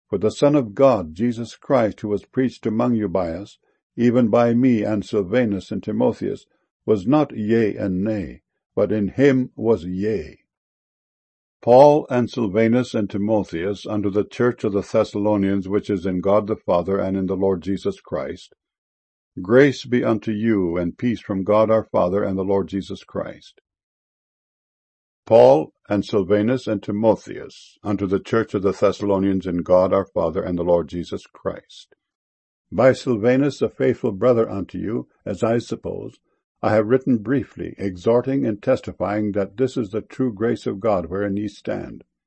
For the Son of God, Jesus Christ, who was preached among you by us, even by me and Silvanus and Timotheus, was not yea and nay, but in him was yea. Paul and Silvanus and Timotheus, unto the church of the Thessalonians, which is in God the Father and in the Lord Jesus Christ, grace be unto you, and peace from God our Father and the Lord Jesus Christ. Paul and Silvanus and Timotheus, unto the church of the Thessalonians in God our Father and the Lord Jesus Christ. By Silvanus, a faithful brother unto you, as I suppose, I have written briefly, exhorting and testifying that this is the true grace of God wherein ye stand.